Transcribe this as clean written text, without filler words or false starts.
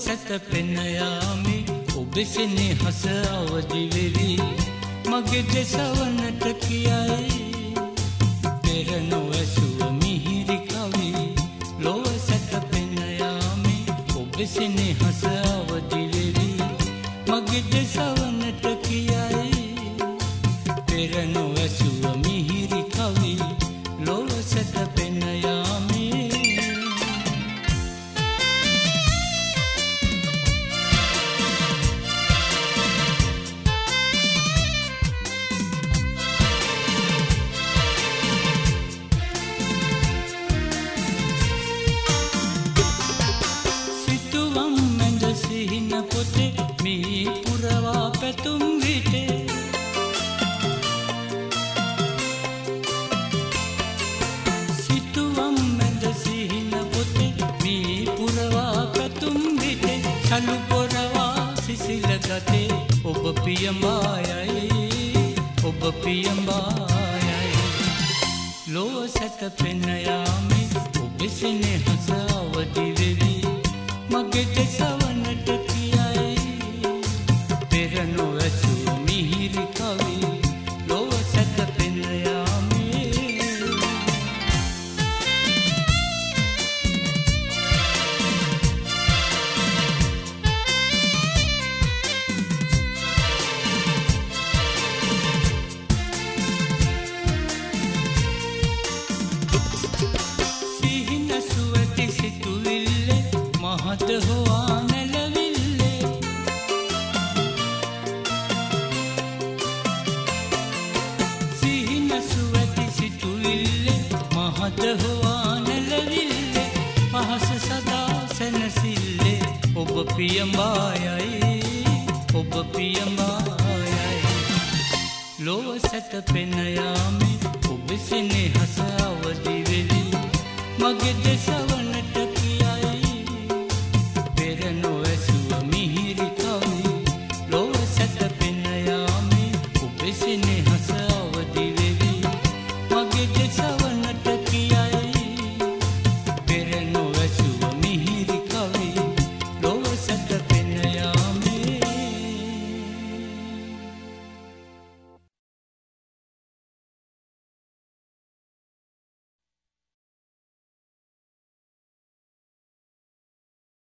සැතපෙන යාමේ ඔබ සෙනෙහස අවදි වෙවි මගේ දෙසවනට කියයි පෙර නොඇසුව මිහිරි කවි ලොව සැතපෙන යාමේ ඔබ සෙනෙහස අවදි වෙවි මගේ දෙසවනට කියයි පෙර නොඇසුව මිහිරි කවි ලොව සැතපෙන යාමේ මේ පුරවා පැතුම් විටේ සිතුවම් මැද සිහින පොතේ මේ පුරවා පැතුම් විටේ චලු පොරවා සිසිල ගතේ ඔබ පියඹායයි ඔබ පියඹායයි ලොව සැතපෙන යාමේ ඔබ සෙනෙහස අවදි වෙවි මගේ දෙසවනට මිහිරි කවි ලොව සැතපෙන යාමේ සිහින සුවති සිතුවිල්ලේ මහත හොවා හොවා නැලවිල්ලේ පහස සදා සැනසිල්ලේ ඔබ පියඹායයි ඔබ පියඹායයි ලොව සැතපෙන යාමේ ඔබ සෙනෙහස අවදි වෙවි මගේ දෙස